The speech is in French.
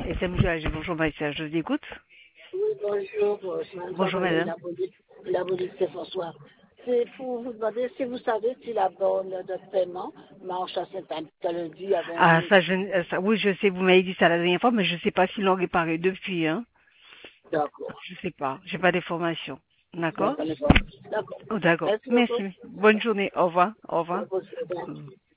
SMJ, bonjour Maïssa, je vous écoute. Oui, bonjour. Bonjour madame. La police, c'est François. C'est pour vous demander si vous savez si la borne de paiement marche à Saint-Lundi à 20 Ah, minutes. oui, je sais, vous m'avez dit ça la dernière fois, mais je sais pas s'ils l'ont réparé depuis, hein. D'accord. Je sais pas, j'ai pas d'informations. D'accord? D'accord. Oh, d'accord. Merci beaucoup. Merci. Bonne journée. Au revoir. Au revoir. Au revoir.